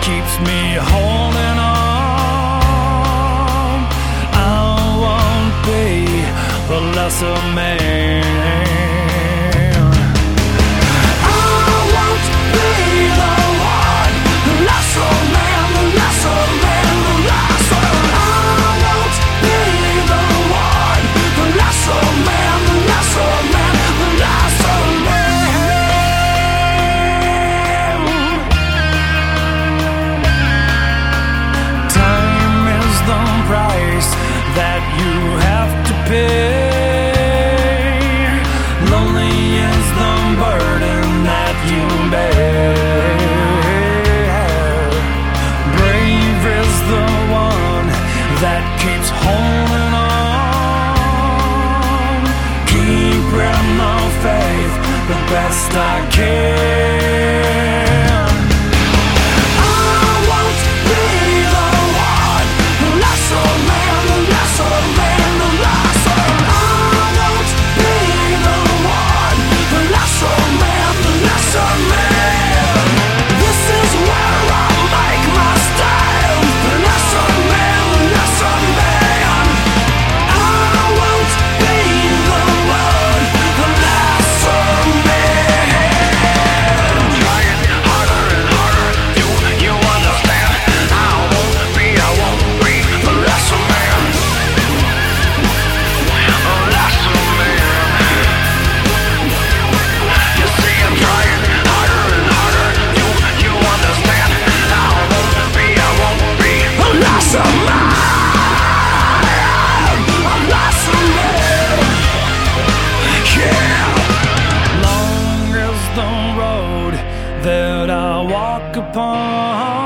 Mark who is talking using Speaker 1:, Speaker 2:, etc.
Speaker 1: keeps me holding on. I won't be the lesser man. That you have to pay. Lonely is the burden that you bear. Brave is the one that keeps holding on. Keep in the faith the best I can. That I walk upon.